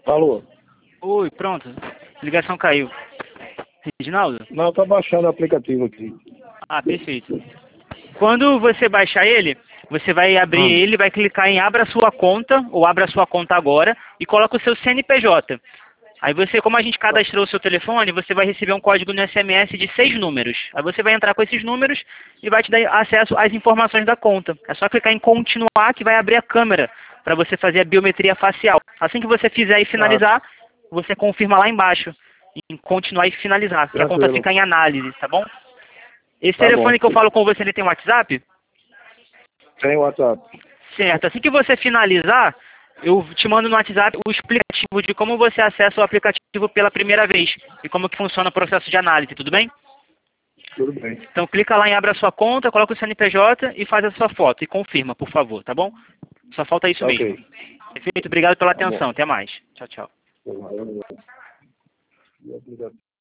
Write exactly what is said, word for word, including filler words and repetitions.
Alô? Oi, pronto. A ligação caiu. Reginaldo? Não, tá baixando o aplicativo aqui. Ah, perfeito. Quando você baixar ele, você vai abrir Hum. ele, vai clicar em abra sua conta, ou abra sua conta agora, e coloca o seu C N P J. Aí você, como a gente cadastrou o seu telefone, você vai receber um código no S M S de seis números. Aí você vai entrar com esses números e vai te dar acesso às informações da conta. É só clicar em continuar que vai abrir a câmera para você fazer a biometria facial. Assim que você fizer e finalizar, você confirma lá embaixo em continuar e finalizar, que a conta Tranquilo. fica em análise, tá bom? Esse Tá bom. telefone que eu falo com você, ele tem WhatsApp? Tem WhatsApp. Certo. Assim que você finalizar, eu te mando no WhatsApp o explicativo de como você acessa o aplicativo pela primeira vez e como que funciona o processo de análise, tudo bem? Tudo bem. Então clica lá em abra sua conta, coloca o C N P J e faz a sua foto e confirma, por favor, tá bom? Só falta isso Tá mesmo. ok. Perfeito, obrigado pela Tá bom. atenção, até mais. Tchau, tchau. Obrigado.